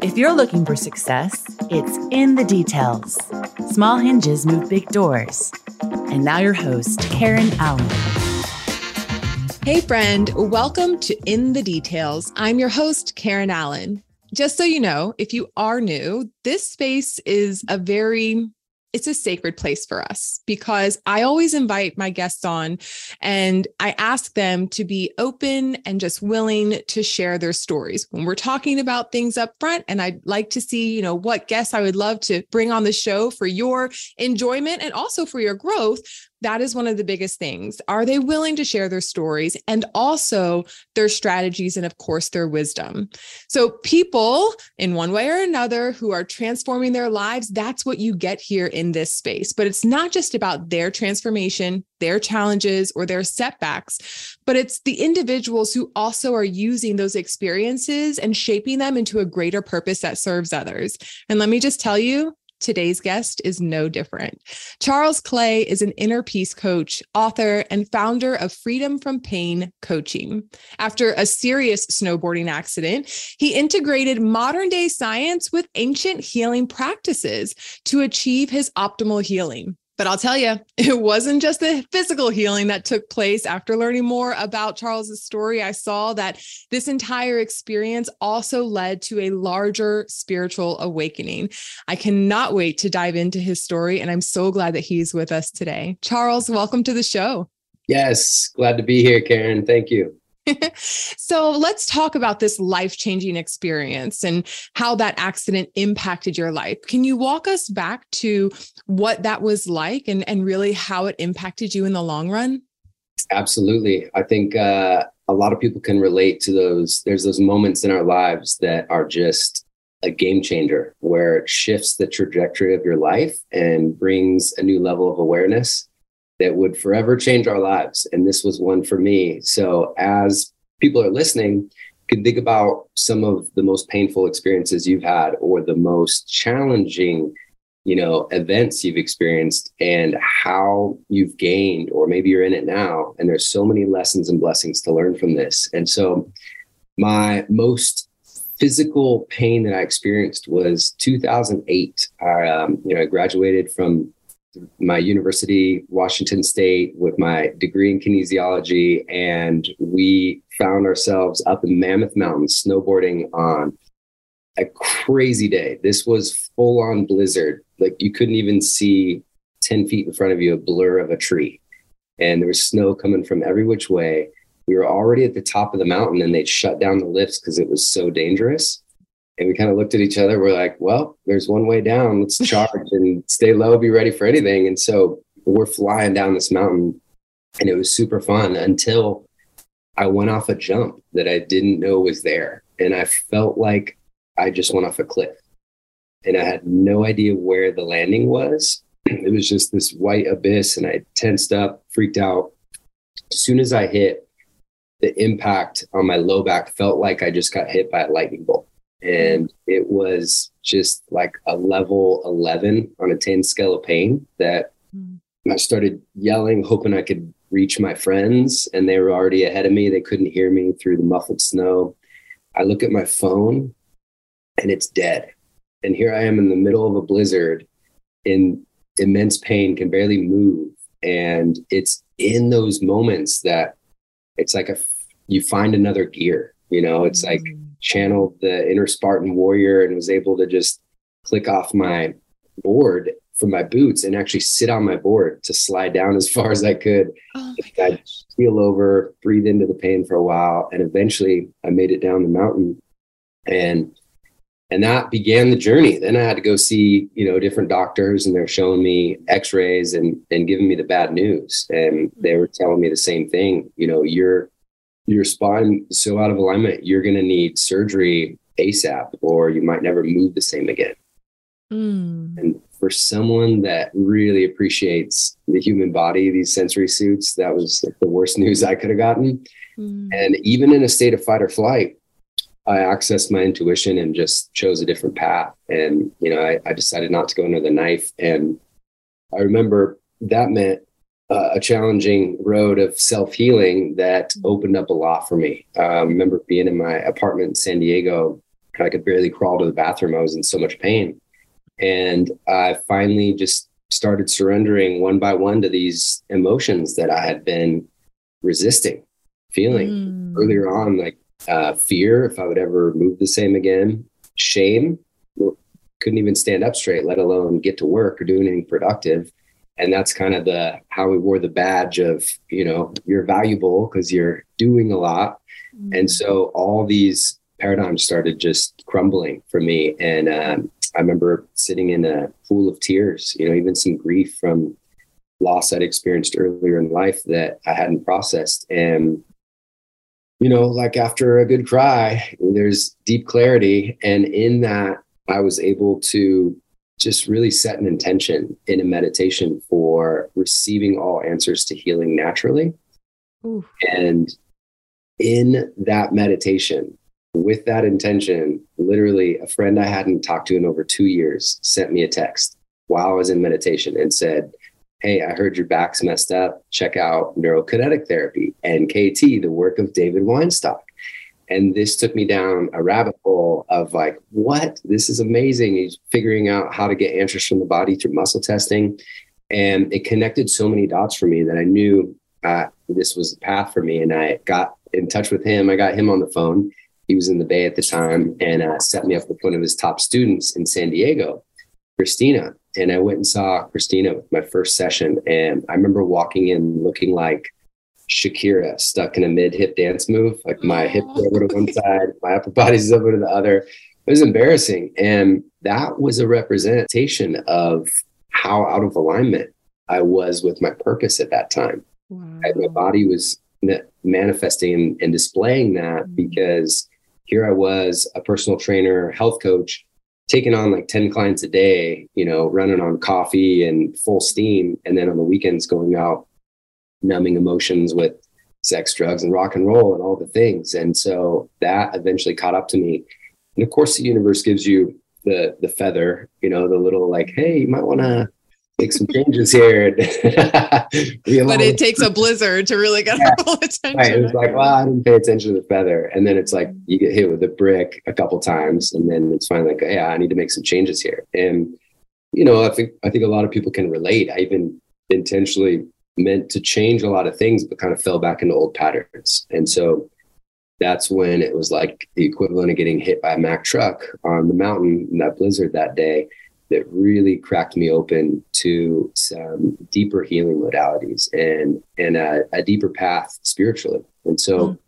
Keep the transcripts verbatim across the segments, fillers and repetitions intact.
If you're looking for success, it's in the details. Small hinges move big doors. And now your host, Karen Allen. Hey friend, welcome to In the Details. I'm your host, Karen Allen. Just so you know, if you are new, this space is a very It's a sacred place for us because I always invite my guests on and I ask them to be open and just willing to share their stories. When we're talking about things up front, and I'd like to see, you know, what guests I would love to bring on the show for your enjoyment and also for your growth. That is one of the biggest things. Are they willing to share their stories and also their strategies and, of course, their wisdom? So people, in one way or another, who are transforming their lives, that's what you get here in this space. But it's not just about their transformation, their challenges, or their setbacks, but it's the individuals who also are using those experiences and shaping them into a greater purpose that serves others. And let me just tell you, today's guest is no different. Charles Clay is an inner peace coach, author, and founder of Freedom from Pain Coaching. After a serious snowboarding accident, he integrated modern day science with ancient healing practices to achieve his optimal healing. But I'll tell you, it wasn't just the physical healing that took place. After learning more about Charles's story, I saw that this entire experience also led to a larger spiritual awakening. I cannot wait to dive into his story, and I'm so glad that he's with us today. Charles, welcome to the show. Yes, glad to be here, Karen. Thank you. So let's talk about this life-changing experience and how that accident impacted your life. Can you walk us back to what that was like and, and really how it impacted you in the long run? Absolutely. I think uh, a lot of people can relate to those. There's those moments in our lives that are just a game changer, where it shifts the trajectory of your life and brings a new level of awareness that would forever change our lives. And this was one for me. So as people are listening, you can think about some of the most painful experiences you've had or the most challenging, you know, events you've experienced and how you've gained, or maybe you're in it now. And there's so many lessons and blessings to learn from this. And so my most physical pain that I experienced was two thousand eight. I, um, you know, I graduated from my university, Washington State, with my degree in kinesiology. And we found ourselves up in Mammoth Mountain snowboarding on a crazy day. This was full on blizzard. Like you couldn't even see ten feet in front of you, a blur of a tree. And there was snow coming from every which way. We were already at the top of the mountain and they'd shut down the lifts because it was so dangerous. And we kind of looked at each other. We're like, well, there's one way down. Let's charge and stay low, be ready for anything. And so we're flying down this mountain and it was super fun until I went off a jump that I didn't know was there. And I felt like I just went off a cliff and I had no idea where the landing was. It was just this white abyss and I tensed up, freaked out. As soon as I hit, the impact on my low back felt like I just got hit by a lightning bolt. And it was just like a level eleven on a ten scale of pain that mm. I started yelling, hoping I could reach my friends. And they were already ahead of me. They couldn't hear me through the muffled snow. I look at my phone and it's dead. And here I am in the middle of a blizzard in immense pain, can barely move. And it's in those moments that it's like a, you find another gear, you know, it's mm. like, channeled the inner Spartan warrior and was able to just click off my board from my boots and actually sit on my board to slide down as far as I could. Oh I'd heel over, breathe into the pain for a while. And eventually I made it down the mountain and, and that began the journey. Then I had to go see, you know, different doctors and they're showing me x-rays and, and giving me the bad news. And they were telling me the same thing, you know, you're, your spine is so out of alignment, you're going to need surgery ASAP, or you might never move the same again. Mm. And for someone that really appreciates the human body, these sensory suits, that was the worst news I could have gotten. Mm. And even in a state of fight or flight, I accessed my intuition and just chose a different path. And, you know, I, I decided not to go under the knife. And I remember that meant uh, a challenging road of self-healing that opened up a lot for me. I um, remember being in my apartment in San Diego I could barely crawl to the bathroom. I was in so much pain. And I finally just started surrendering one by one to these emotions that I had been resisting, feeling mm. earlier on, like uh, fear, if I would ever move the same again, shame, couldn't even stand up straight, let alone get to work or do anything productive. And that's kind of the, how we wore the badge of, you know, you're valuable because you're doing a lot. Mm. And so all these paradigms started just crumbling for me. And um, I remember sitting in a pool of tears, you know, even some grief from loss I'd experienced earlier in life that I hadn't processed. And, you know, like after a good cry, there's deep clarity. And in that, I was able to just really set an intention in a meditation for receiving all answers to healing naturally. Ooh. And in that meditation, with that intention, literally a friend I hadn't talked to in over two years sent me a text while I was in meditation and said, hey, I heard your back's messed up. Check out neurokinetic therapy, N K T, the work of David Weinstock. And this took me down a rabbit hole of like, what? This is amazing. He's figuring out how to get answers from the body through muscle testing. And it connected so many dots for me that I knew uh, this was a path for me. And I got in touch with him. I got him on the phone. He was in the Bay at the time and uh, set me up with one of his top students in San Diego, Christina. And I went and saw Christina with my first session. And I remember walking in looking like Shakira stuck in a mid-hip dance move. Like my hips are over to one side, my upper body's over to the other. It was embarrassing. And that was a representation of how out of alignment I was with my purpose at that time. Wow. I, my body was manifesting and, and displaying that mm-hmm. because here I was, a personal trainer, health coach, taking on like ten clients a day, you know, running on coffee and full steam. And then on the weekends going out, numbing emotions with sex, drugs, and rock and roll and all the things. And so that eventually caught up to me. And of course, the universe gives you the the feather, you know, the little like, hey, you might want to make some changes here. But it takes a blizzard to really get yeah. our full attention. Right. It was like, well, I didn't pay attention to the feather. And then it's like you get hit with a brick a couple times. And then it's finally like, yeah, I need to make some changes here. And, you know, I think I think a lot of people can relate. I even intentionally meant to change a lot of things, but kind of fell back into old patterns. And so that's when it was like the equivalent of getting hit by a Mack truck on the mountain in that blizzard that day that really cracked me open to some deeper healing modalities and, and a, a deeper path spiritually. And so mm.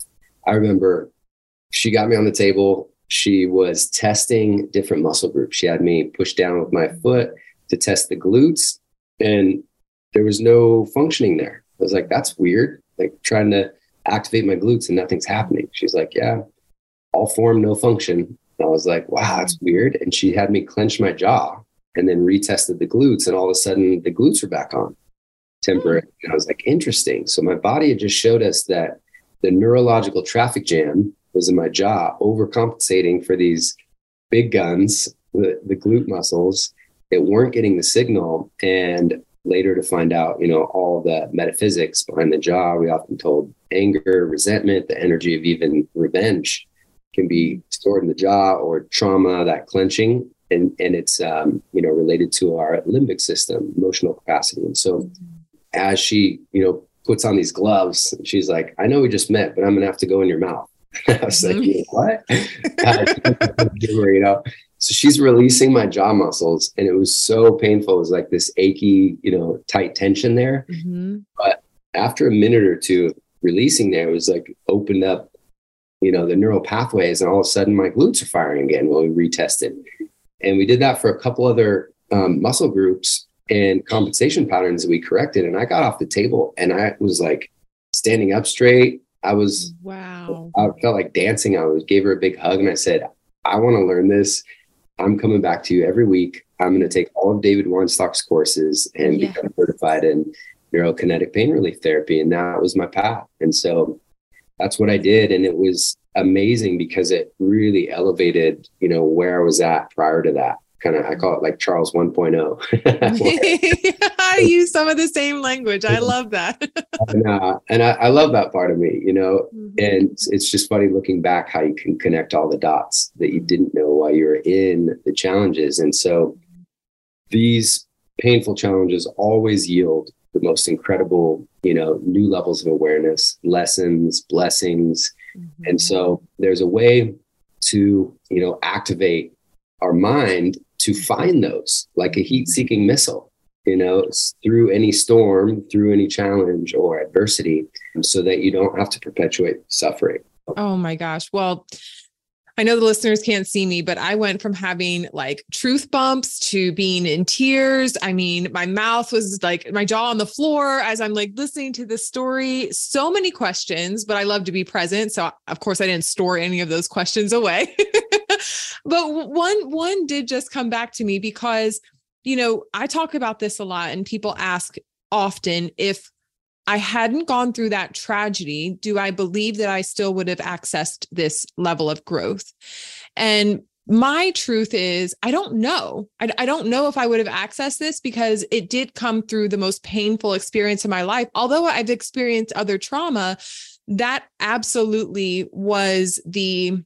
I remember she got me on the table. She was testing different muscle groups. She had me push down with my foot to test the glutes, and there was no functioning there. I was like, that's weird. Like trying to activate my glutes and nothing's happening. She's like, yeah, all form, no function. And I was like, wow, that's weird. And she had me clench my jaw and then retested the glutes. And all of a sudden the glutes were back on temporary. And I was like, interesting. So my body had just showed us that the neurological traffic jam was in my jaw, overcompensating for these big guns, the, the glute muscles that weren't getting the signal. And later to find out, you know, all the metaphysics behind the jaw. We often told anger, resentment, the energy of even revenge can be stored in the jaw, or trauma, that clenching. And, and it's, um, you know, related to our limbic system, emotional capacity. And so mm-hmm. as she, you know, puts on these gloves, she's like, I know we just met, but I'm going to have to go in your mouth. I was mm-hmm. like, what? You know? So she's releasing my jaw muscles, and it was so painful. It was like this achy, you know, tight tension there. Mm-hmm. But after a minute or two releasing there, it was like opened up, you know, the neural pathways, and all of a sudden my glutes are firing again when we retested. And we did that for a couple other um, muscle groups and compensation patterns that we corrected. And I got off the table and I was like standing up straight. I was, wow. I felt like dancing. I was, gave her a big hug and I said, I want to learn this. I'm coming back to you every week. I'm going to take all of David Weinstock's courses and yeah. become certified in neurokinetic pain relief therapy. And that was my path. And so that's what I did. And it was amazing because it really elevated, you know, where I was at prior to that. kind of, I call it like Charles one point oh. I use some of the same language. I love that. and uh, and I, I love that part of me, you know, Mm-hmm. and it's, it's just funny looking back how you can connect all the dots that you didn't know while you were in the challenges. And so these painful challenges always yield the most incredible, you know, new levels of awareness, lessons, blessings. Mm-hmm. And so there's a way to, you know, activate our mind to find those, like a heat-seeking missile, you know, through any storm, through any challenge or adversity, so that you don't have to perpetuate suffering. Oh my gosh. Well, I know the listeners can't see me, but I went from having like truth bumps to being in tears. I mean, my mouth was like my jaw on the floor as I'm like listening to this story. So many questions, but I love to be present. So of course I didn't store any of those questions away. But one, one did just come back to me because, you know, I talk about this a lot and people ask often, if I hadn't gone through that tragedy, do I believe that I still would have accessed this level of growth? And my truth is, I don't know. I, I don't know if I would have accessed this because it did come through the most painful experience of my life. Although I've experienced other trauma, that absolutely was the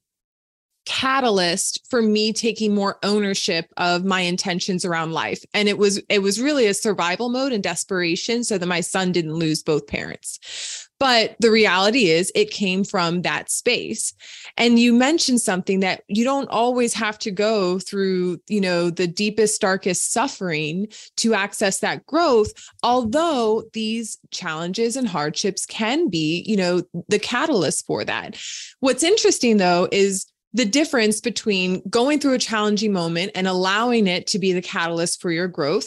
catalyst for me taking more ownership of my intentions around life. And it was, it was really a survival mode and desperation so that my son didn't lose both parents. But the reality is it came from that space. And you mentioned something that you don't always have to go through, you know, the deepest, darkest suffering to access that growth. Although these challenges and hardships can be, you know, the catalyst for that. What's interesting though, is the difference between going through a challenging moment and allowing it to be the catalyst for your growth,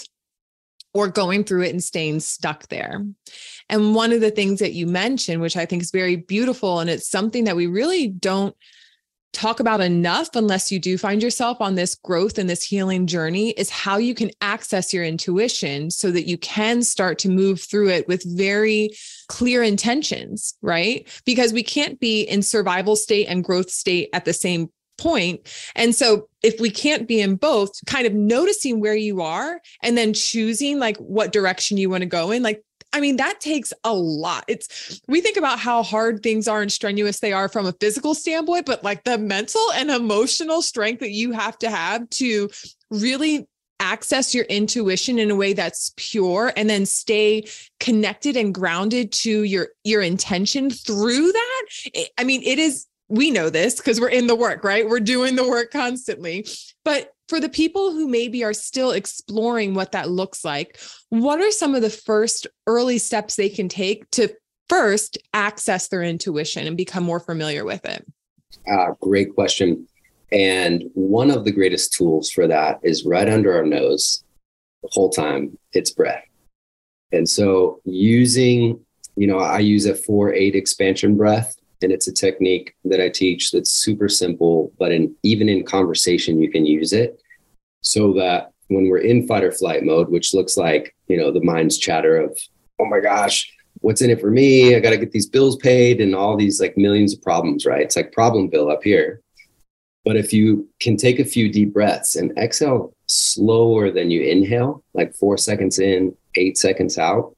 or going through it and staying stuck there. And one of the things that you mentioned, which I think is very beautiful, and it's something that we really don't talk about enough unless you do find yourself on this growth and this healing journey, is how you can access your intuition so that you can start to move through it with very clear intentions, right? Because we can't be in survival state and growth state at the same point. And so if we can't be in both, kind of noticing where you are and then choosing like what direction you want to go in, like, I mean, that takes a lot. It's, we think about how hard things are and strenuous they are from a physical standpoint, but like the mental and emotional strength that you have to have to really access your intuition in a way that's pure and then stay connected and grounded to your, your intention through that. It, I mean, it is, we know this because we're in the work, right? We're doing the work constantly. But for the people who maybe are still exploring what that looks like, what are some of the first early steps they can take to first access their intuition and become more familiar with it? Uh, great question. And one of the greatest tools for that is right under our nose the whole time. It's breath. And so using, you know, I use a four eight expansion breath. And it's a technique that I teach that's super simple, but in, even in conversation, you can use it so that when we're in fight or flight mode, which looks like, you know, the mind's chatter of, oh my gosh, what's in it for me? I got to get these bills paid and all these like millions of problems, right? It's like problem bill up here. But if you can take a few deep breaths and exhale slower than you inhale, like four seconds in, eight seconds out,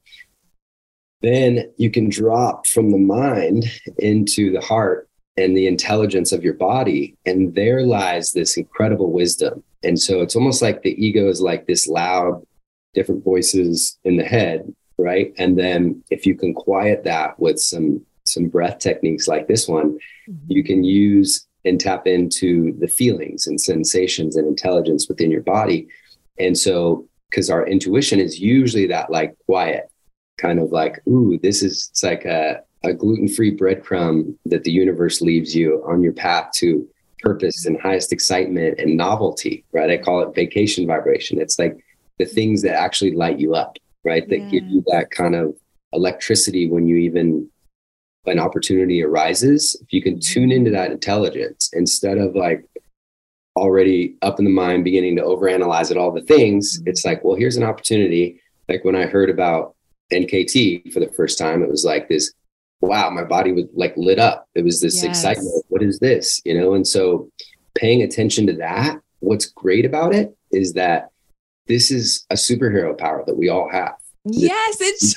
then you can drop from the mind into the heart and the intelligence of your body. And there lies this incredible wisdom. And so it's almost like the ego is like this loud, different voices in the head, right? And then if you can quiet that with some, some breath techniques like this one, mm-hmm. you can use and tap into the feelings and sensations and intelligence within your body. And so, because our intuition is usually that like quiet, kind of like, ooh, this is, it's like a, a gluten-free breadcrumb that the universe leaves you on your path to purpose and highest excitement and novelty, right? I call it vacation vibration. It's like the things that actually light you up, right? That yeah. give you that kind of electricity when you even, an opportunity arises. If you can tune into that intelligence instead of like already up in the mind, beginning to overanalyze it, all the things, mm-hmm. it's like, well, here's an opportunity. Like when I heard about N K T for the first time, it was like this, wow, my body was like lit up. It was this yes. excitement. What is this? You know? And so paying attention to that, what's great about it is that this is a superhero power that we all have. Yes, it's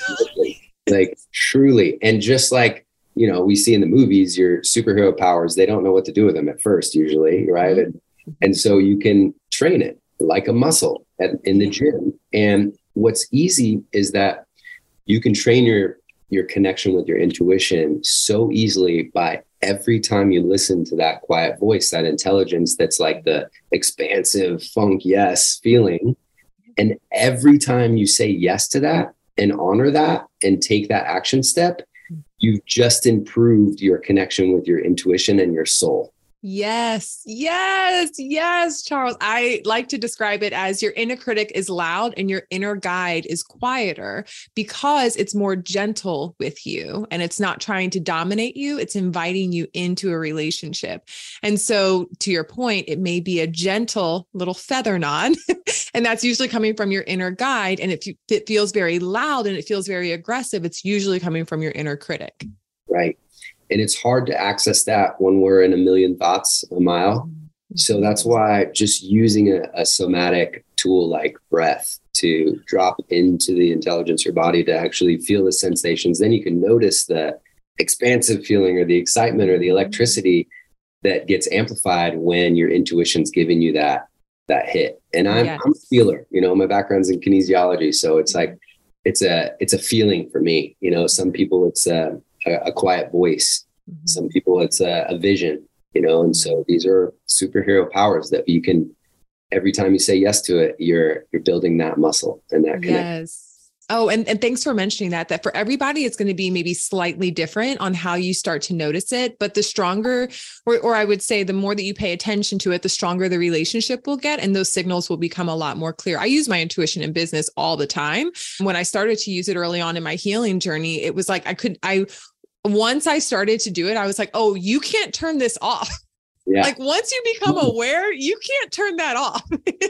like truly. And just like, you know, we see in the movies, your superhero powers, they don't know what to do with them at first, usually, right? Mm-hmm. And, and so you can train it like a muscle at, in the gym. And what's easy is that you can train your your connection with your intuition so easily by every time you listen to that quiet voice, that intelligence that's like the expansive funk yes feeling. And every time you say yes to that and honor that and take that action step, you've just improved your connection with your intuition and your soul. Yes, yes, yes, Charles. I like to describe it as your inner critic is loud and your inner guide is quieter because it's more gentle with you and it's not trying to dominate you. It's inviting you into a relationship. And so to your point, it may be a gentle little feather nod, and that's usually coming from your inner guide. And if it feels very loud and it feels very aggressive, it's usually coming from your inner critic. Right. And it's hard to access that when we're in a million thoughts a mile. So that's why just using a, a somatic tool like breath to drop into the intelligence of your body to actually feel the sensations, then you can notice the expansive feeling or the excitement or the electricity that gets amplified when your intuition's giving you that that hit. And I'm, yes. I'm a feeler, you know, my background's in kinesiology. So it's like, it's a, it's a feeling for me. You know, some people it's a, a, a quiet voice. Mm-hmm. Some people it's a, a vision, you know, and so these are superhero powers that you can, every time you say yes to it, you're, you're building that muscle and that connection. Yes. Oh, and, and thanks for mentioning that, that for everybody, it's going to be maybe slightly different on how you start to notice it. But the stronger, or, or I would say the more that you pay attention to it, the stronger the relationship will get. And those signals will become a lot more clear. I use my intuition in business all the time. When I started to use it early on in my healing journey, it was like, I could, I, once I started to do it, I was like, oh, you can't turn this off. Yeah. Like once you become aware, you can't turn that off,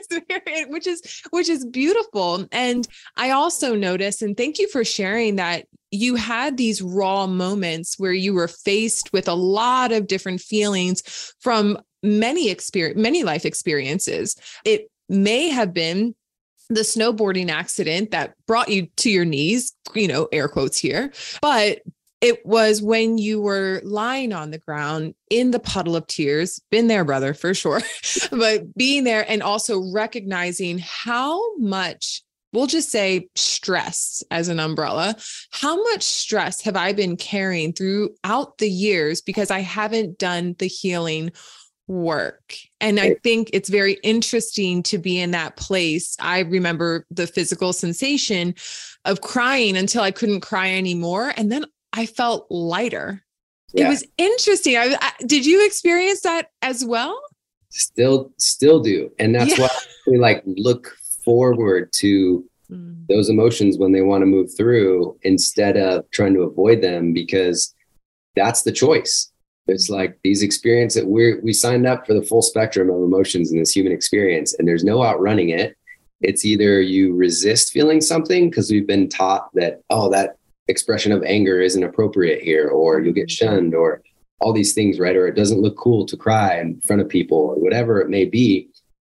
which is, which is beautiful. And I also noticed, and thank you for sharing that you had these raw moments where you were faced with a lot of different feelings from many experience, many life experiences. It may have been the snowboarding accident that brought you to your knees, you know, air quotes here, but it was when you were lying on the ground in the puddle of tears, been there, brother, for sure, but being there and also recognizing how much, we'll just say stress as an umbrella, how much stress have I been carrying throughout the years because I haven't done the healing work. And I think it's very interesting to be in that place. I remember the physical sensation of crying until I couldn't cry anymore. And then I felt lighter. Yeah. It was interesting. I, I, did you experience that as well? Still, still do. And that's yeah. why we like look forward to mm. those emotions when they want to move through instead of trying to avoid them, because that's the choice. It's like these experiences, we we signed up for the full spectrum of emotions in this human experience, and there's no outrunning it. It's either you resist feeling something because we've been taught that, oh, that expression of anger isn't appropriate here, or you'll get shunned, or all these things, right? Or it doesn't look cool to cry in front of people, or whatever it may be.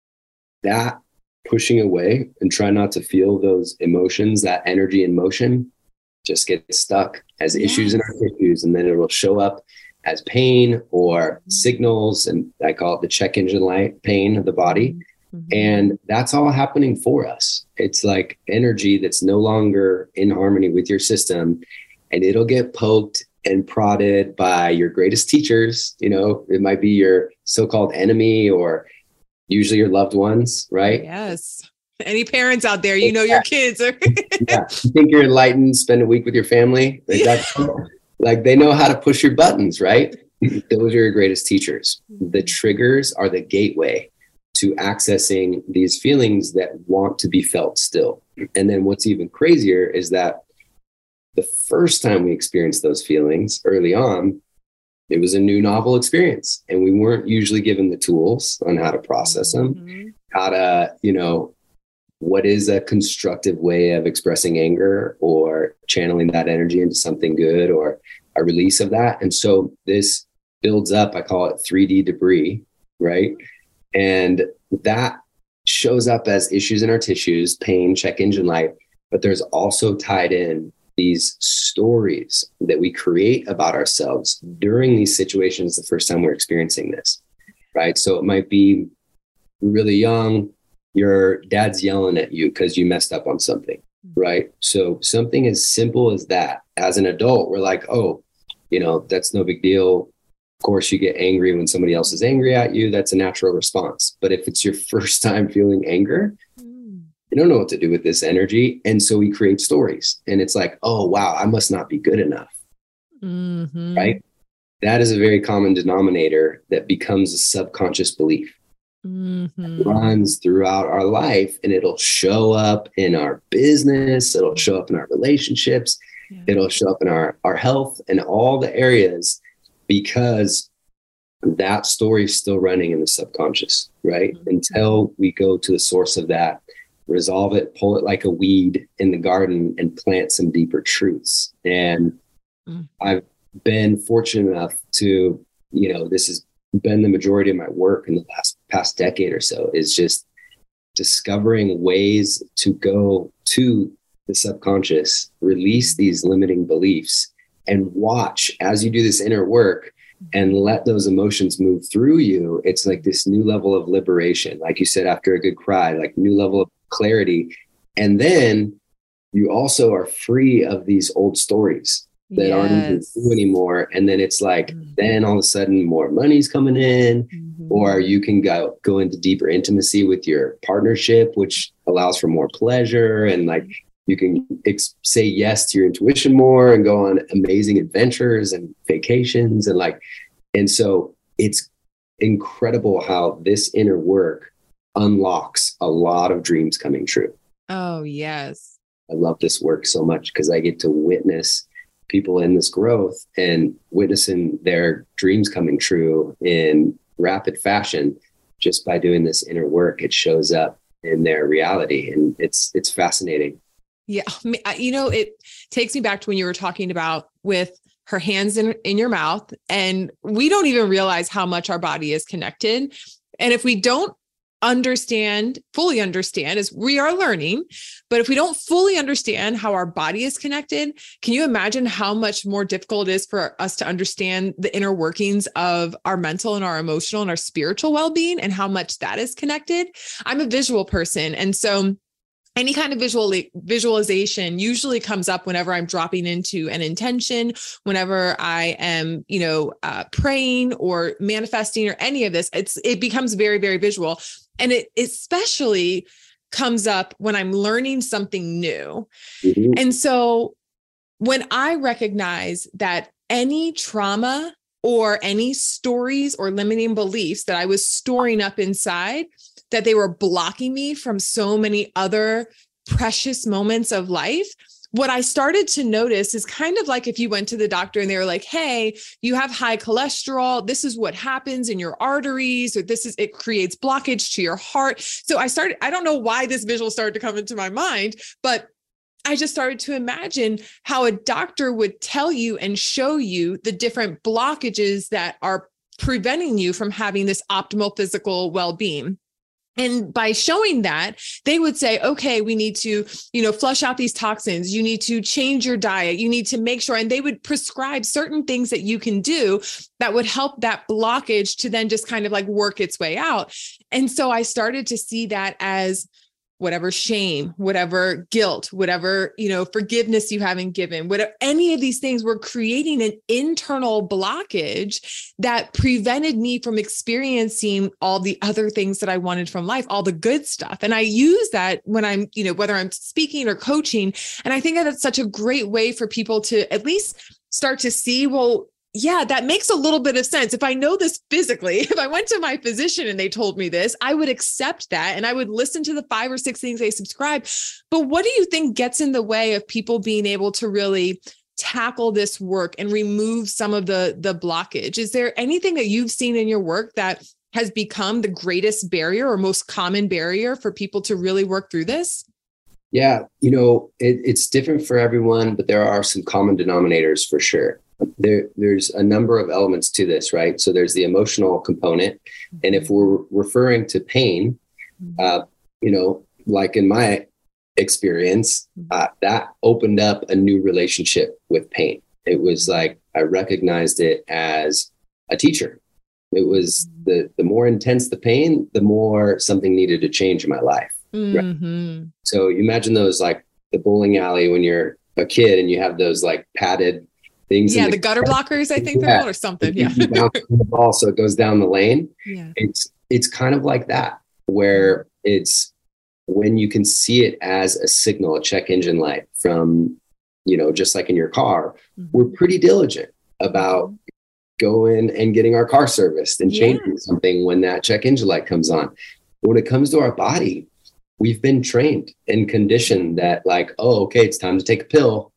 That pushing away and try not to feel those emotions, that energy in motion, just gets stuck as yes. issues in our tissues, and then it will show up as pain or signals, and I call it the check engine light pain of the body. Mm-hmm. And that's all happening for us. It's like energy that's no longer in harmony with your system, and it'll get poked and prodded by your greatest teachers. You know, it might be your so-called enemy, or usually your loved ones, right? Yes. Any parents out there, you know, yeah. your kids are. yeah. You think you're enlightened, spend a week with your family. Like, yeah. that's, like they know how to push your buttons, right? Those are your greatest teachers. The triggers are the gateway to accessing these feelings that want to be felt still. And then what's even crazier is that the first time we experienced those feelings early on, it was a new novel experience, and we weren't usually given the tools on how to process them, mm-hmm. how to, you know, what is a constructive way of expressing anger or channeling that energy into something good, or a release of that. And so this builds up, I call it three D debris, right? And that shows up as issues in our tissues, pain, check engine light, but there's also tied in these stories that we create about ourselves during these situations the first time we're experiencing this, right? So it might be really young, your dad's yelling at you because you messed up on something, right? So something as simple as that. As an adult, we're like, oh, you know, that's no big deal. Of course, you get angry when somebody else is angry at you. That's a natural response. But if it's your first time feeling anger, you don't know what to do with this energy. And so we create stories. And it's like, oh, wow, I must not be good enough. Mm-hmm. Right? That is a very common denominator that becomes a subconscious belief. Mm-hmm. It runs throughout our life, and it'll show up in our business. It'll show up in our relationships. Yeah. It'll show up in our, our health and all the areas, because that story is still running in the subconscious, right? Mm-hmm. Until we go to the source of that, resolve it, pull it like a weed in the garden, and plant some deeper truths. And mm-hmm. I've been fortunate enough to, you know, this has been the majority of my work in the last past decade or so, is just discovering ways to go to the subconscious, release these limiting beliefs, and watch as you do this inner work and let those emotions move through you. It's like this new level of liberation, like you said, after a good cry, like new level of clarity. And then you also are free of these old stories that yes. aren't even true anymore. And then it's like, mm-hmm. then all of a sudden more money's coming in, mm-hmm. or you can go, go into deeper intimacy with your partnership, which allows for more pleasure. And like, you can ex- say yes to your intuition more and go on amazing adventures and vacations. And like, and so it's incredible how this inner work unlocks a lot of dreams coming true. Oh, yes. I love this work so much because I get to witness people in this growth and witnessing their dreams coming true in rapid fashion. Just by doing this inner work, it shows up in their reality, and it's it's fascinating. Yeah. You know, it takes me back to when you were talking about with her hands in, in your mouth, and we don't even realize how much our body is connected. And if we don't understand, fully understand, as we are learning, but if we don't fully understand how our body is connected, can you imagine how much more difficult it is for us to understand the inner workings of our mental and our emotional and our spiritual well-being, and how much that is connected? I'm a visual person. And so any kind of visual visualization usually comes up whenever I'm dropping into an intention, whenever I am, you know, uh, praying or manifesting or any of this. It's it becomes very, very visual, and it especially comes up when I'm learning something new. Mm-hmm. And so, when I recognize that any trauma or any stories or limiting beliefs that I was storing up inside, that they were blocking me from so many other precious moments of life, what I started to notice is kind of like if you went to the doctor and they were like, hey, you have high cholesterol. This is what happens in your arteries, or this is, it creates blockage to your heart. So I started, I don't know why this visual started to come into my mind, but I just started to imagine how a doctor would tell you and show you the different blockages that are preventing you from having this optimal physical well-being. And by showing that, they would say, okay, we need to, you know, flush out these toxins. You need to change your diet. You need to make sure, and they would prescribe certain things that you can do that would help that blockage to then just kind of like work its way out. And so I started to see that as whatever shame, whatever guilt, whatever, you know, forgiveness you haven't given, whatever, any of these things were creating an internal blockage that prevented me from experiencing all the other things that I wanted from life, all the good stuff. And I use that when I'm, you know, whether I'm speaking or coaching. And I think that that's such a great way for people to at least start to see, well, yeah, that makes a little bit of sense. If I know this physically, if I went to my physician and they told me this, I would accept that and I would listen to the five or six things they subscribe. But what do you think gets in the way of people being able to really tackle this work and remove some of the, the blockage? Is there anything that you've seen in your work that has become the greatest barrier or most common barrier for people to really work through this? Yeah, you know, it, it's different for everyone, but there are some common denominators for sure. There, there's a number of elements to this, right? So there's the emotional component. And if we're referring to pain, uh, you know, like in my experience, uh, that opened up a new relationship with pain. It was like I recognized it as a teacher. It was the the more intense the pain, the more something needed to change in my life. Mm-hmm. Right? So you imagine those, like the bowling alley when you're a kid and you have those like padded things. Yeah, the, the gutter blockers, I think yeah, they're called, or something. Yeah. You bounce the ball so it goes down the lane. Yeah. It's it's kind of like that, where it's when you can see it as a signal, a check engine light from, you know, just like in your car, mm-hmm. we're pretty diligent about going and getting our car serviced and changing yeah. something when that check engine light comes on. But when it comes to our body, we've been trained and conditioned that like, oh, okay, it's time to take a pill,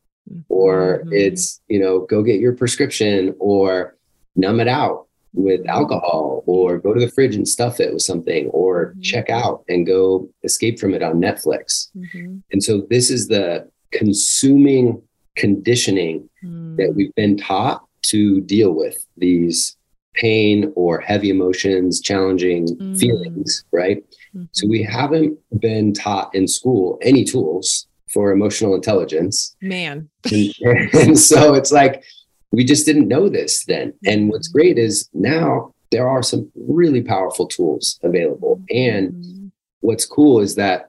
or mm-hmm. it's, you know, go get your prescription, or numb it out with alcohol, or go to the fridge and stuff it with something, or mm-hmm. check out and go escape from it on Netflix. Mm-hmm. And so this is the consuming conditioning mm-hmm. that we've been taught to deal with these pain or heavy emotions, challenging mm-hmm. feelings, right? Mm-hmm. So we haven't been taught in school any tools for emotional intelligence. Man. and, and so it's like, we just didn't know this then. And what's great is now there are some really powerful tools available. And mm-hmm. what's cool is that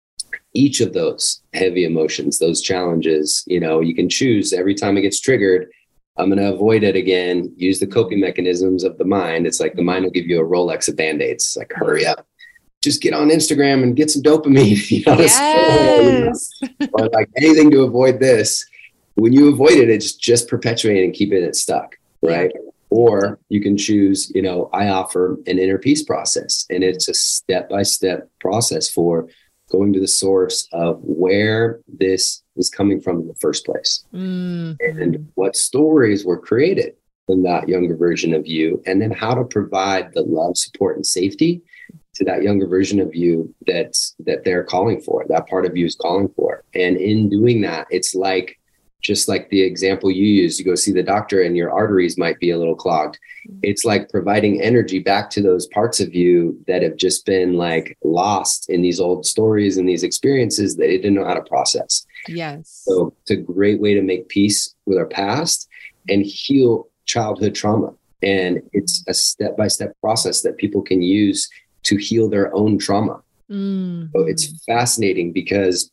each of those heavy emotions, those challenges, you know, you can choose every time it gets triggered, I'm going to avoid it again, use the coping mechanisms of the mind. It's like the mind will give you a Rolex of Band-Aids. It's like, hurry up, just get on Instagram and get some dopamine. You know, yes. or like anything to avoid this. When you avoid it, it's just perpetuating and keeping it stuck, right? Yeah. Or you can choose, you know, I offer an inner peace process, and it's a step-by-step process for going to the source of where this was coming from in the first place, mm-hmm. and what stories were created from that younger version of you, and then how to provide the love, support, and safety to that younger version of you that's that they're calling for, that part of you is calling for. And in doing that, it's like, just like the example you use, you go see the doctor and your arteries might be a little clogged. It's like providing energy back to those parts of you that have just been like lost in these old stories and these experiences that they didn't know how to process. Yes. So it's a great way to make peace with our past and heal childhood trauma. And it's a step-by-step process that people can use to heal their own trauma. Mm. So it's fascinating because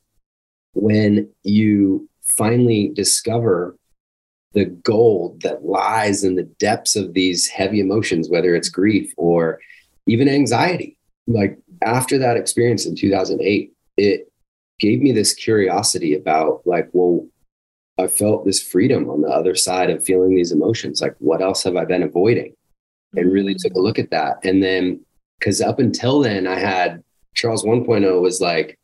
when you finally discover the gold that lies in the depths of these heavy emotions, whether it's grief or even anxiety. Like after that experience in two thousand eight, it gave me this curiosity about like, well, I felt this freedom on the other side of feeling these emotions. Like, what else have I been avoiding? And really took a look at that. And then, because up until then, I had Charles one point oh was like,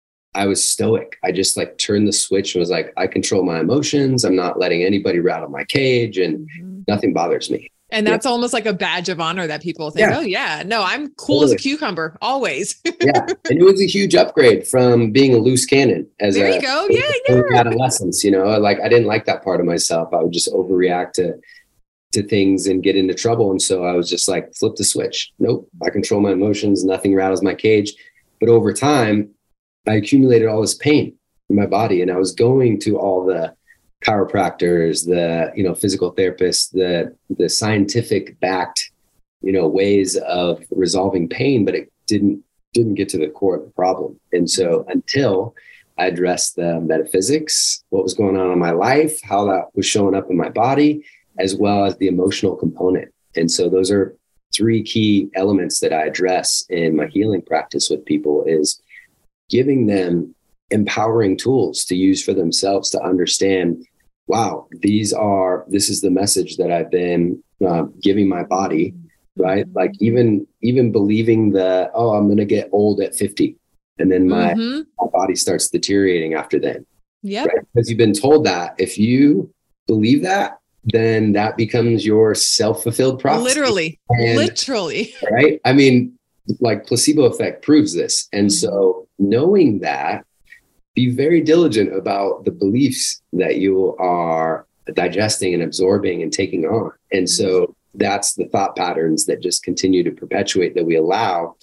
I was stoic. I just like turned the switch and was like, I control my emotions. I'm not letting anybody rattle my cage, and mm-hmm. nothing bothers me. And that's yeah. almost like a badge of honor that people think, yeah. oh yeah, no, I'm cool totally. As a cucumber, always. Yeah. And it was a huge upgrade from being a loose cannon as there a, you go. Yeah, yeah. adolescence, you know, like I didn't like that part of myself. I would just overreact to, to things and get into trouble. And so I was just like, flip the switch. Nope. I control my emotions. Nothing rattles my cage. But over time, I accumulated all this pain in my body, and I was going to all the chiropractors, the, you know, physical therapists, the, the scientific backed, you know, ways of resolving pain, but it didn't, didn't get to the core of the problem. And so until I addressed the metaphysics, what was going on in my life, how that was showing up in my body, as well as the emotional component. And so those are three key elements that I address in my healing practice with people, is giving them empowering tools to use for themselves to understand, wow, these are, this is the message that I've been uh, giving my body, right? Like even, even believing the, oh, I'm going to get old at fifty. And then my, mm-hmm. my body starts deteriorating after then. Yeah. Right? Because you've been told that. If you believe that, then that becomes your self-fulfilled prophecy. Literally, and, literally. Right? I mean, like placebo effect proves this. And so knowing that, be very diligent about the beliefs that you are digesting and absorbing and taking on. And so that's the thought patterns that just continue to perpetuate, that we allow.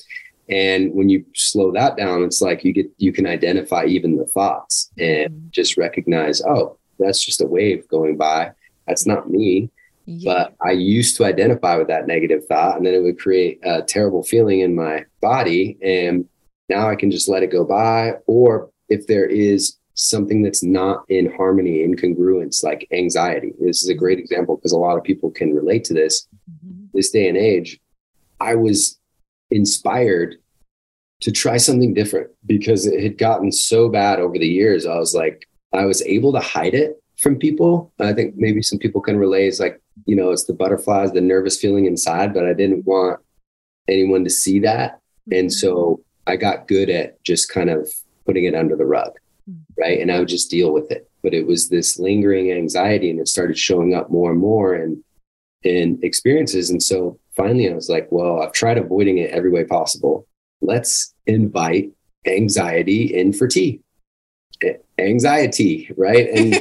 And when you slow that down, it's like you get, you can identify even the thoughts and just recognize, oh, that's just a wave going by. That's not me. Yeah. But I used to identify with that negative thought, and then it would create a terrible feeling in my body. And now I can just let it go by. Or if there is something that's not in harmony, incongruence, like anxiety, this is a great example because a lot of people can relate to this. Mm-hmm. This day and age, I was inspired to try something different because it had gotten so bad over the years. I was like, I was able to hide it from people. I think maybe some people can relate. It's like, you know, it's the butterflies, the nervous feeling inside, but I didn't want anyone to see that. And so I got good at just kind of putting it under the rug, right? And I would just deal with it. But it was this lingering anxiety, and it started showing up more and more in, in experiences. And so finally I was like, well, I've tried avoiding it every way possible. Let's invite anxiety in for tea. Anxiety, right? And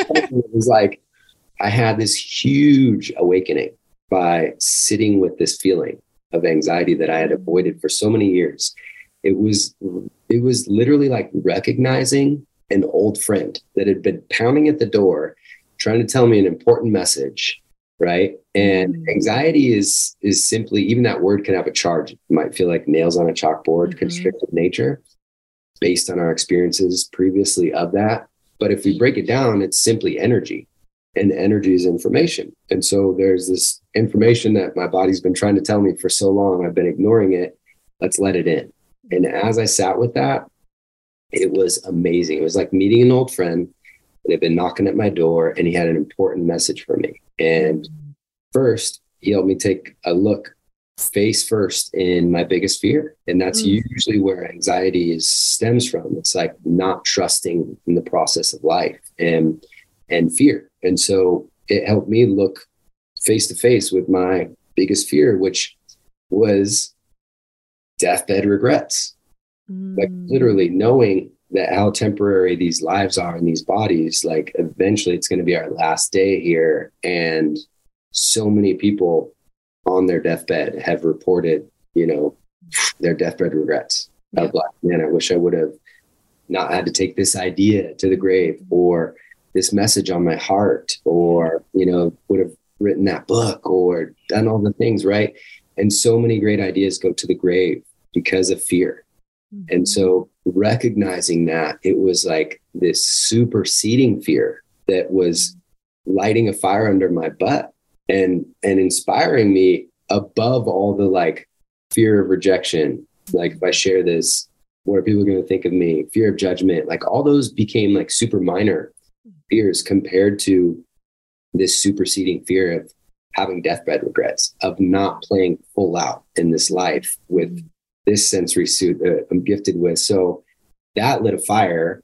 it was like, I had this huge awakening by sitting with this feeling of anxiety that I had avoided for so many years. It was, it was literally like recognizing an old friend that had been pounding at the door, trying to tell me an important message, right? And anxiety is, is simply, even that word can have a charge. It might feel like nails on a chalkboard, mm-hmm. constrictive nature, based on our experiences previously of that. But if we break it down, it's simply energy, and energy is information. And so there's this information that my body's been trying to tell me for so long. I've been ignoring it. Let's let it in. And as I sat with that, it was amazing. It was like meeting an old friend that had been knocking at my door, and he had an important message for me. And first, he helped me take a look face first in my biggest fear. And that's mm. usually where anxiety is stems from. It's like not trusting in the process of life and, and fear. And so it helped me look face to face with my biggest fear, which was deathbed regrets. Mm. Like literally knowing that how temporary these lives are in these bodies, like eventually it's going to be our last day here. And so many people on their deathbed have reported, you know, their deathbed regrets. Yeah. Of like, man, I wish I would have not had to take this idea to the grave, or this message on my heart, or, you know, would have written that book or done all the things, right? And so many great ideas go to the grave because of fear. Mm-hmm. And so recognizing that, it was like this superseding fear that was lighting a fire under my butt and, and inspiring me above all the like fear of rejection. Like if I share this, what are people going to think of me? Fear of judgment, like all those became like super minor fears compared to this superseding fear of having deathbed regrets, of not playing full out in this life with this sensory suit that I'm gifted with. So that lit a fire.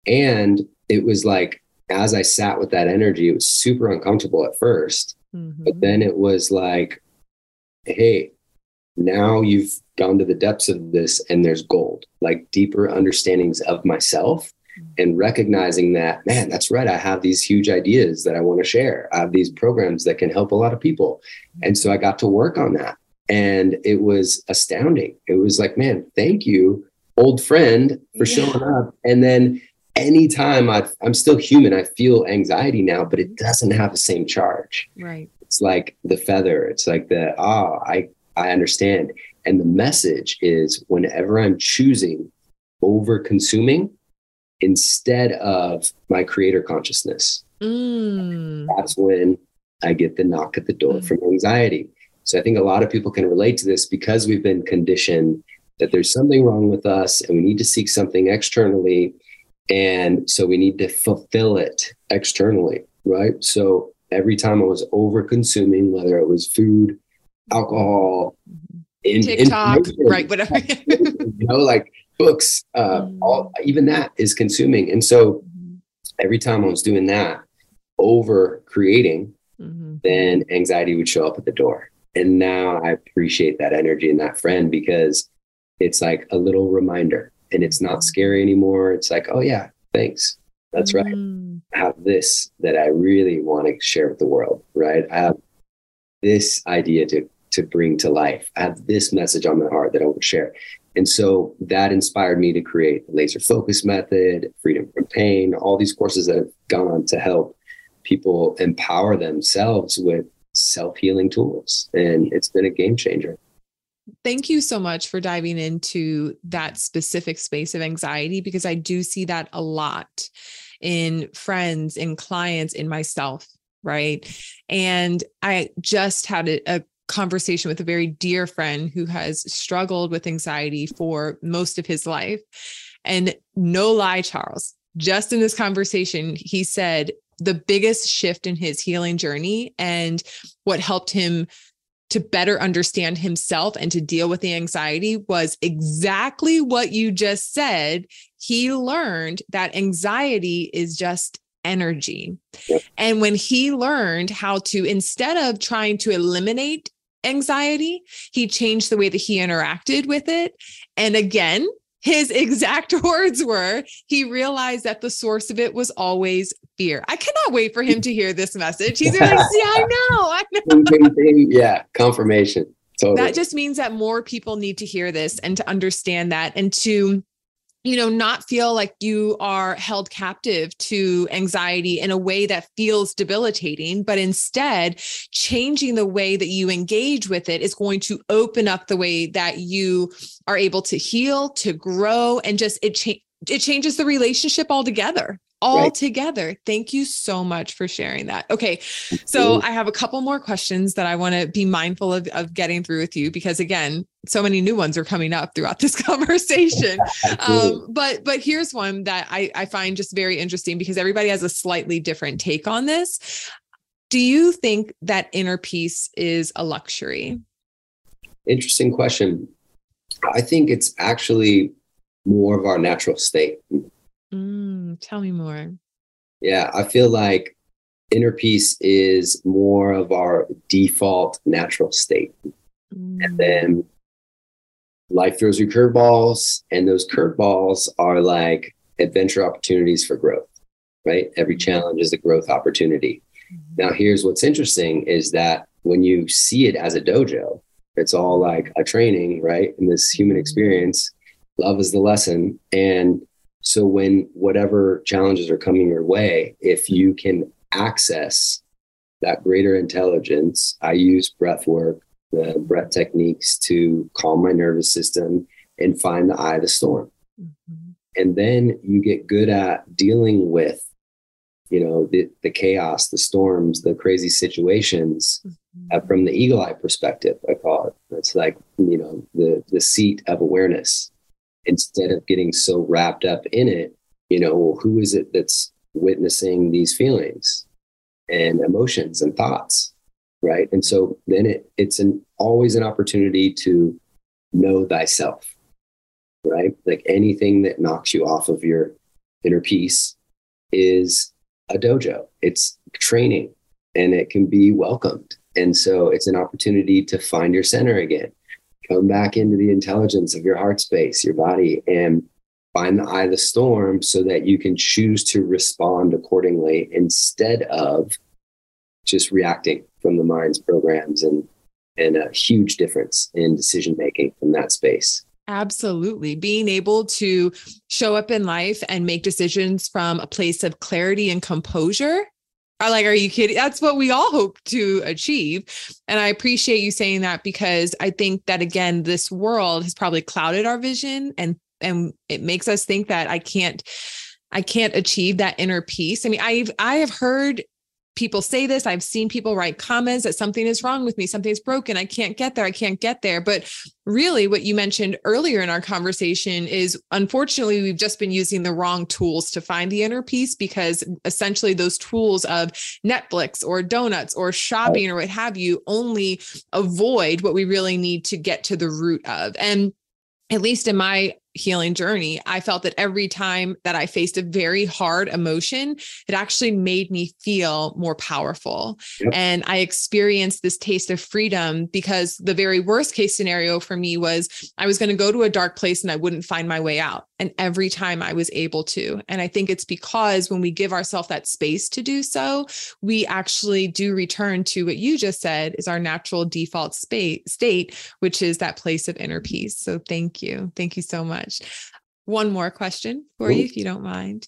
And it was like, as I sat with that energy, it was super uncomfortable at first, mm-hmm. but then it was like, hey, now you've gone to the depths of this and there's gold, like deeper understandings of myself, and recognizing that, man, that's right. I have these huge ideas that I want to share. I have these programs that can help a lot of people. And so I got to work on that. And it was astounding. It was like, man, thank you, old friend, for yeah. showing up. And then anytime I've, I'm still human, I feel anxiety now, but it doesn't have the same charge. Right. It's like the feather. It's like the, ah, oh, I, I understand. And the message is, whenever I'm choosing over consuming instead of my creator consciousness, mm. that's when I get the knock at the door mm. from anxiety. So I think a lot of people can relate to this because we've been conditioned that there's something wrong with us and we need to seek something externally. And so we need to fulfill it externally, right? So every time I was over consuming, whether it was food, alcohol, in, TikTok, right, whatever, you know, like books, uh, mm. all, even that is consuming. And so every time I was doing that, over creating, mm-hmm. then anxiety would show up at the door. And now I appreciate that energy and that friend, because it's like a little reminder, and it's not scary anymore. It's like, oh yeah, thanks. That's mm. right. I have this that I really want to share with the world, right? I have this idea to, to bring to life. I have this message on my heart that I want to share. And so that inspired me to create the laser focus method, freedom from pain, all these courses that have gone on to help people empower themselves with self-healing tools. And it's been a game changer. Thank you so much for diving into that specific space of anxiety, because I do see that a lot in friends, in clients, in myself, right? And I just had a, a conversation with a very dear friend who has struggled with anxiety for most of his life. And no lie, Charles, just in this conversation, he said the biggest shift in his healing journey and what helped him to better understand himself and to deal with the anxiety was exactly what you just said. He learned that anxiety is just energy. And when he learned how to, instead of trying to eliminate anxiety, he changed the way that he interacted with it. And again, his exact words were, he realized that the source of it was always fear. I cannot wait for him to hear this message. He's like, see, I know, I know. Yeah, confirmation. Totally. That just means that more people need to hear this and to understand that, and to, you know, not feel like you are held captive to anxiety in a way that feels debilitating, but instead changing the way that you engage with it is going to open up the way that you are able to heal, to grow, and just it cha- it changes the relationship altogether. Altogether. Right. Thank you so much for sharing that. Okay. So I have a couple more questions that I want to be mindful of, of getting through with you, because again, so many new ones are coming up throughout this conversation. um, but, but here's one that I, I find just very interesting, because everybody has a slightly different take on this. Do you think that inner peace is a luxury? Interesting question. I think it's actually more of our natural state. Mm, tell me more. Yeah, I feel like inner peace is more of our default natural state. Mm. And then life throws you curveballs, and those curveballs are like adventure opportunities for growth, right? Every challenge is a growth opportunity. Mm-hmm. Now, here's what's interesting is that when you see it as a dojo, it's all like a training, right? In this human experience, love is the lesson. And so when whatever challenges are coming your way, if you can access that greater intelligence, I use breath work, the breath techniques to calm my nervous system and find the eye of the storm. Mm-hmm. And then you get good at dealing with, you know, the, the chaos, the storms, the crazy situations mm-hmm. uh, from the eagle eye perspective, I call it. It's like, you know, the, the seat of awareness. Instead of getting so wrapped up in it, you know, well, who is it that's witnessing these feelings and emotions and thoughts, right? And so then it it's an always an opportunity to know thyself, right? Like anything that knocks you off of your inner peace is a dojo. It's training, and it can be welcomed. And so it's an opportunity to find your center again. Come back into the intelligence of your heart space, your body, and find the eye of the storm so that you can choose to respond accordingly instead of just reacting from the mind's programs, and, and a huge difference in decision making from that space. Absolutely. Being able to show up in life and make decisions from a place of clarity and composure. Are like, are you kidding? That's what we all hope to achieve. And I appreciate you saying that, because I think that, again, this world has probably clouded our vision, and, and it makes us think that I can't, I can't achieve that inner peace. I mean, I've, I have heard people say this. I've seen people write comments that something is wrong with me. Something's broken. I can't get there. I can't get there. But really what you mentioned earlier in our conversation is, unfortunately, we've just been using the wrong tools to find the inner peace, because essentially those tools of Netflix or donuts or shopping or what have you only avoid what we really need to get to the root of. And at least in my healing journey, I felt that every time that I faced a very hard emotion, it actually made me feel more powerful. Yep. And I experienced this taste of freedom, because the very worst case scenario for me was I was going to go to a dark place and I wouldn't find my way out. And every time I was able to. And I think it's because when we give ourselves that space to do so, we actually do return to what you just said is our natural default state, state, which is that place of inner peace. So thank you. Thank you so much. One more question for you, if you don't mind.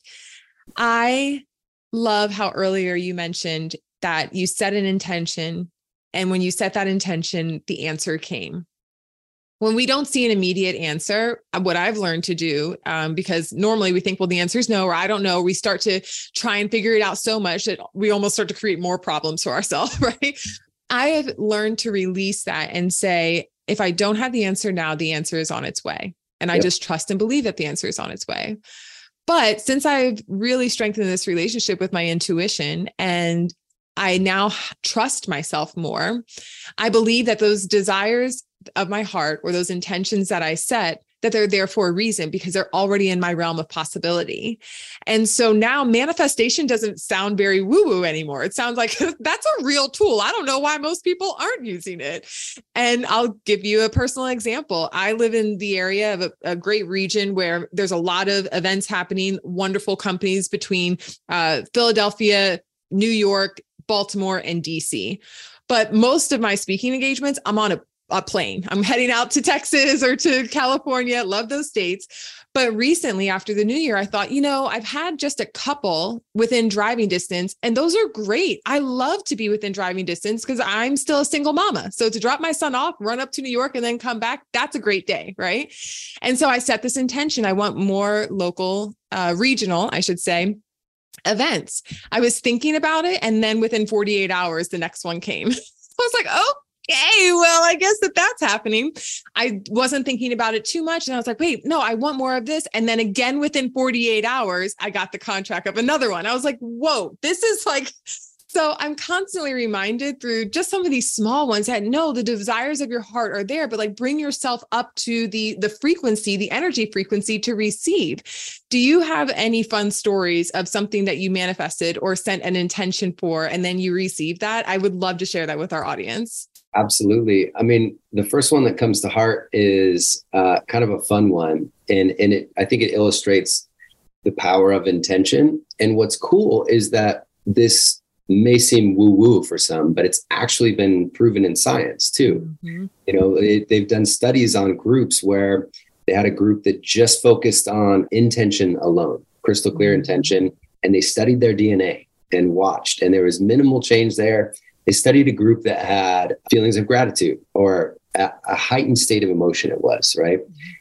I love how earlier you mentioned that you set an intention, and when you set that intention, the answer came. When we don't see an immediate answer, what I've learned to do, um, because normally we think, well, the answer is no, or I don't know. We start to try and figure it out so much that we almost start to create more problems for ourselves, right? I have learned to release that and say, if I don't have the answer now, the answer is on its way. And I yep. just trust and believe that the answer is on its way. But since I've really strengthened this relationship with my intuition, and I now trust myself more, I believe that those desires of my heart, or those intentions that I set, that they're there for a reason, because they're already in my realm of possibility. And so now manifestation doesn't sound very woo-woo anymore. It sounds like that's a real tool. I don't know why most people aren't using it. And I'll give you a personal example. I live in the area of a, a great region where there's a lot of events happening, wonderful companies between uh, Philadelphia, New York, Baltimore, and D C. But most of my speaking engagements, I'm on a a plane. I'm heading out to Texas or to California. Love those states. But recently, after the new year, I thought, you know, I've had just a couple within driving distance, and those are great. I love to be within driving distance because I'm still a single mama. So to drop my son off, run up to New York, and then come back, that's a great day, right? And so I set this intention. I want more local, uh, regional, I should say, events. I was thinking about it, and then within forty-eight hours, the next one came. I was like, oh, okay, well, I guess that that's happening. I wasn't thinking about it too much. And I was like, wait, no, I want more of this. And then again, within forty-eight hours, I got the contract of another one. I was like, whoa, this is like, so I'm constantly reminded through just some of these small ones that no, the desires of your heart are there, but like bring yourself up to the, the frequency, the energy frequency to receive. Do you have any fun stories of something that you manifested or sent an intention for, and then you received that? I would love to share that with our audience. Absolutely. I mean, the first one that comes to heart is uh, kind of a fun one. And, and it, I think it illustrates the power of intention. And what's cool is that this may seem woo-woo for some, but it's actually been proven in science too. Mm-hmm. You know, it, they've done studies on groups where they had a group that just focused on intention alone, crystal clear mm-hmm. intention, and they studied their D N A and watched, and there was minimal change there. They studied a group that had feelings of gratitude, or a, a heightened state of emotion it was, right?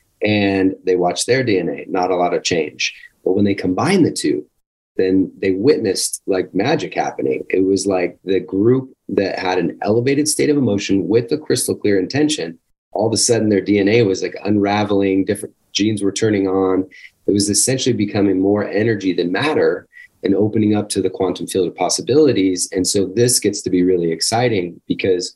And they watched their D N A, not a lot of change. But when they combined the two, then they witnessed like magic happening. It was like the group that had an elevated state of emotion with a crystal clear intention, all of a sudden their D N A was like unraveling, different genes were turning on. It was essentially becoming more energy than matter, and opening up to the quantum field of possibilities. And so this gets to be really exciting because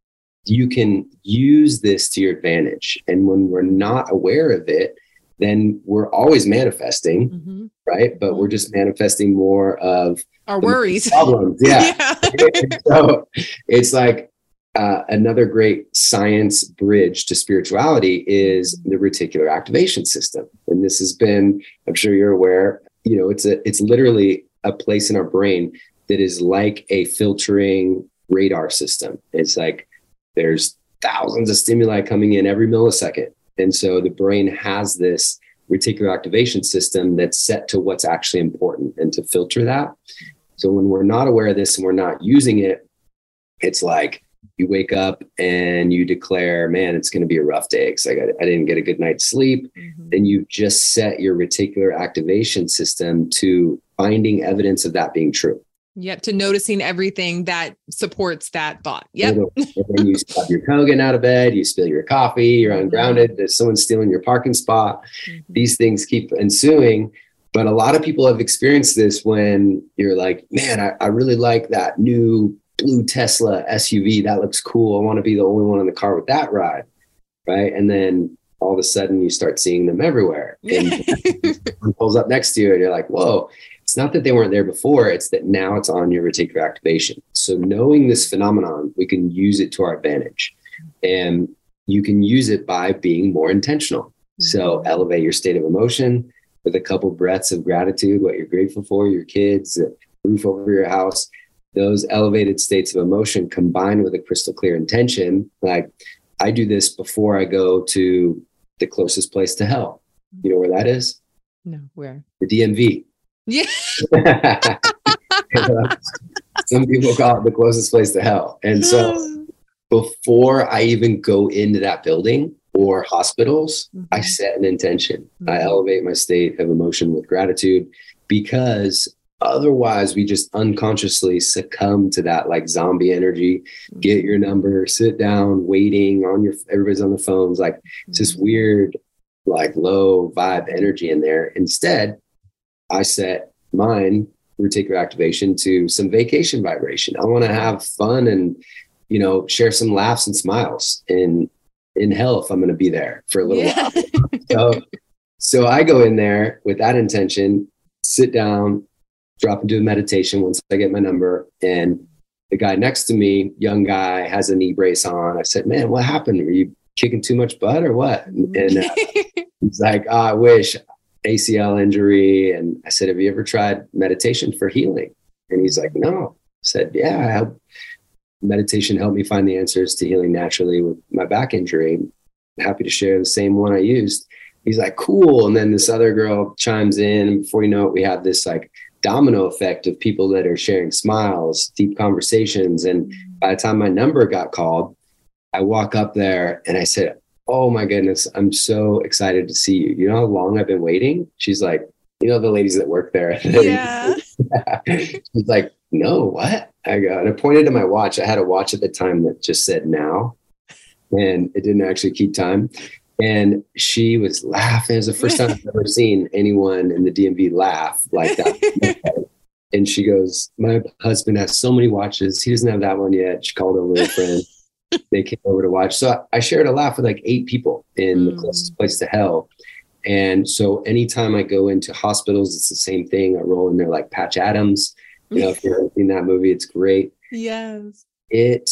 you can use this to your advantage. And when we're not aware of it, then we're always manifesting, mm-hmm. right? But we're just manifesting more of our worries. Problems. Yeah. yeah. So it's like uh, another great science bridge to spirituality is the reticular activation system. And this has been, I'm sure you're aware, you know, it's a, it's literally a place in our brain that is like a filtering radar system. It's like there's thousands of stimuli coming in every millisecond. And so the brain has this reticular activation system that's set to what's actually important and to filter that. So when we're not aware of this and we're not using it, it's like you wake up and you declare, man, it's going to be a rough day because I, got, I didn't get a good night's sleep. Mm-hmm. Then you just set your reticular activation system to finding evidence of that being true. Yep. To noticing everything that supports that thought. Yep. And then you stop your toe getting out of bed, you spill your coffee, you're ungrounded, there's someone stealing your parking spot. Mm-hmm. These things keep ensuing. But a lot of people have experienced this when you're like, man, I, I really like that new blue Tesla S U V. That looks cool. I want to be the only one in the car with that ride. Right. And then all of a sudden you start seeing them everywhere. And someone pulls up next to you and you're like, whoa, it's not that they weren't there before. It's that now it's on your reticular activation. So knowing this phenomenon, we can use it to our advantage. And you can use it by being more intentional. Mm-hmm. So elevate your state of emotion with a couple breaths of gratitude, what you're grateful for, your kids, the roof over your house. Those elevated states of emotion combined with a crystal clear intention. Like I do this before I go to the closest place to hell. You know where that is? No, where? The D M V. Yeah. Some people call it the closest place to hell. And so before I even go into that building or hospitals, mm-hmm. I set an intention. Mm-hmm. I elevate my state of emotion with gratitude, because otherwise we just unconsciously succumb to that like zombie energy. Mm-hmm. Get your number, sit down, waiting on your, everybody's on the phones. Like mm-hmm. it's this weird, like low vibe energy in there. Instead, I set mine reticular activation to some vacation vibration. I want to have fun and, you know, share some laughs and smiles in, in hell if I'm going to be there for a little yeah. while. So, so I go in there with that intention, sit down, drop into a meditation once I get my number. And the guy next to me, young guy, has a knee brace on. I said, man, what happened? Were you kicking too much butt or what? And, and uh, he's like, oh, I wish. A C L injury. And I said, have you ever tried meditation for healing? And he's like, no. I said, yeah, I help. Meditation helped me find the answers to healing naturally with my back injury. I'm happy to share the same one I used. He's like, cool. And then this other girl chimes in, and before you know it, we have this like domino effect of people that are sharing smiles, deep conversations. And by the time my number got called, I walk up there and I said, oh my goodness, I'm so excited to see you. You know how long I've been waiting? She's like, you know, the ladies that work there. Yeah. She's like, no, what? I go, and I pointed to my watch. I had a watch at the time that just said now, and it didn't actually keep time. And she was laughing. It was the first time I've ever seen anyone in the D M V laugh like that. And she goes, my husband has so many watches. He doesn't have that one yet. She called over a friend. They came over to watch. So I shared a laugh with like eight people in mm. the closest place to hell. And so anytime I go into hospitals, it's the same thing. I roll in there like Patch Adams. You know, if you've seen that movie, it's great. Yes. It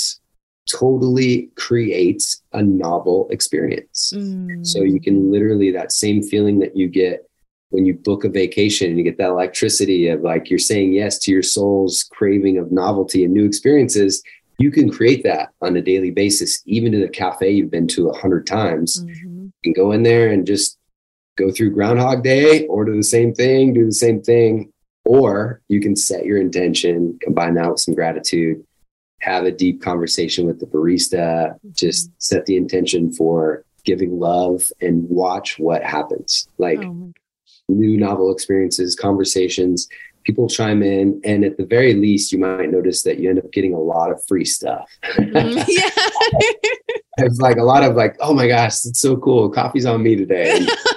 totally creates a novel experience. Mm. So you can literally, that same feeling that you get when you book a vacation and you get that electricity of like, you're saying yes to your soul's craving of novelty and new experiences. You can create that on a daily basis, even to the cafe you've been to a hundred times. Mm-hmm. You can go in there and just go through Groundhog Day, order the same thing, do the same thing. Or you can set your intention, combine that with some gratitude, have a deep conversation with the barista, just set the intention for giving love and watch what happens. Like oh new novel experiences, conversations, people chime in. And at the very least, you might notice that you end up getting a lot of free stuff. Mm, yeah. It's like a lot of like, oh my gosh, it's so cool. Coffee's on me today.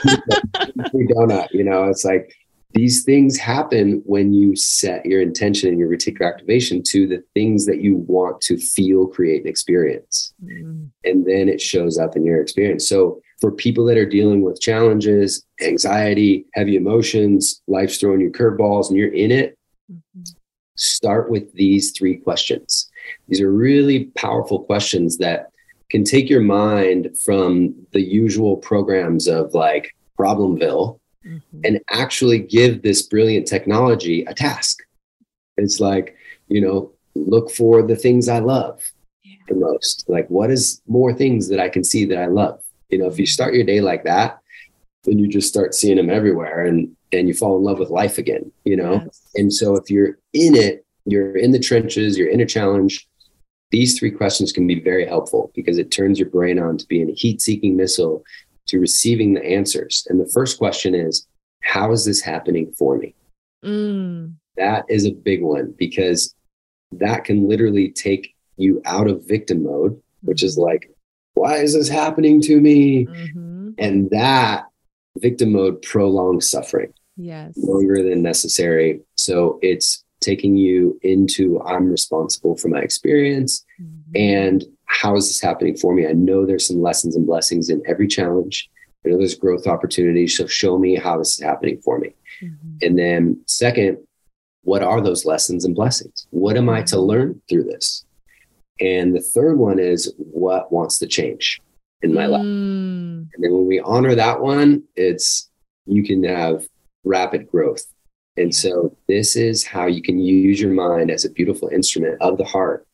And free donut, you know, it's like, these things happen when you set your intention and your reticular activation to the things that you want to feel, create, and experience. Mm. And then it shows up in your experience. So for people that are dealing with challenges, anxiety, heavy emotions, life's throwing you curveballs and you're in it, mm-hmm. start with these three questions. These are really powerful questions that can take your mind from the usual programs of like Problemville, mm-hmm. and actually give this brilliant technology a task. It's like, you know, look for the things I love yeah. the most. Like, what is more things that I can see that I love? You know, if you start your day like that, then you just start seeing them everywhere and, and you fall in love with life again, you know? Yes. And so if you're in it, you're in the trenches, you're in a challenge, these three questions can be very helpful because it turns your brain on to being a heat-seeking missile to receiving the answers. And the first question is, how is this happening for me? Mm. That is a big one because that can literally take you out of victim mode, which is like, why is this happening to me? Mm-hmm. And that victim mode prolongs suffering. Yes. Longer than necessary. So it's taking you into, I'm responsible for my experience. Mm-hmm. And how is this happening for me? I know there's some lessons and blessings in every challenge. I know there's growth opportunities. So show me how this is happening for me. Mm-hmm. And then second, what are those lessons and blessings? What am I to learn through this? And the third one is what wants to change in my mm. life? And then when we honor that one, it's, you can have rapid growth. And so this is how you can use your mind as a beautiful instrument of the heart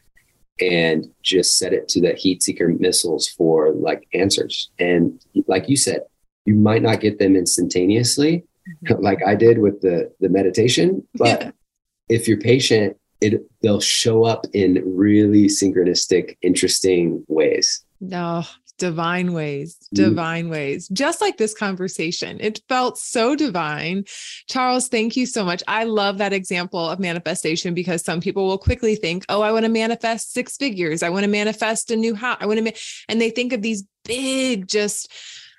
and just set it to the heat seeker missiles for like answers. And like you said, you might not get them instantaneously, mm-hmm. like I did with the, the meditation, but yeah. if you're patient, it they'll show up in really synchronistic, interesting ways. No, divine ways, divine mm. ways, just like this conversation. It felt so divine. Charles, thank you so much. I love that example of manifestation because some people will quickly think, oh, I want to manifest six figures. I want to manifest a new house. I want to, ma-. and they think of these big, just,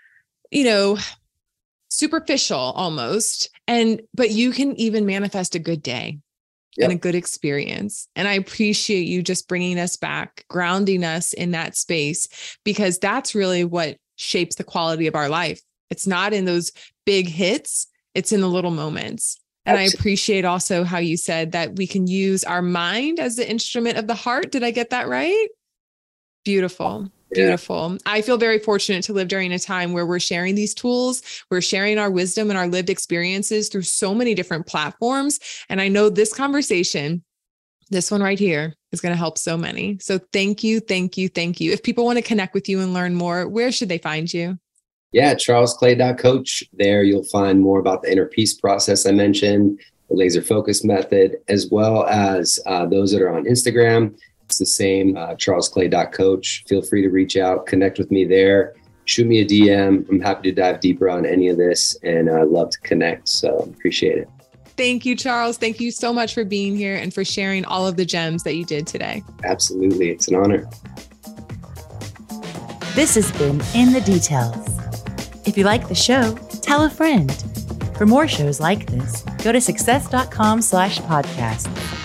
you know, superficial almost. And, but you can even manifest a good day. Yep. And a good experience. And I appreciate you just bringing us back, grounding us in that space, because that's really what shapes the quality of our life. It's not in those big hits, it's in the little moments. And Absolutely. I appreciate also how you said that we can use our mind as the instrument of the heart. Did I get that right? Beautiful. Beautiful. Yeah. I feel very fortunate to live during a time where we're sharing these tools. We're sharing our wisdom and our lived experiences through so many different platforms. And I know this conversation, this one right here, is going to help so many. So thank you. Thank you. Thank you. If people want to connect with you and learn more, where should they find you? Yeah, charles clay dot coach. There you'll find more about the inner peace process I mentioned, the laser focus method, as well as uh, those that are on Instagram. It's the same, uh, charles clay dot coach. Feel free to reach out, connect with me there, shoot me a D M. I'm happy to dive deeper on any of this, and I uh, love to connect. So appreciate it. Thank you, Charles. Thank you so much for being here and for sharing all of the gems that you did today. Absolutely. It's an honor. This has been In the Details. If you like the show, tell a friend. For more shows like this, go to success dot com slash podcast.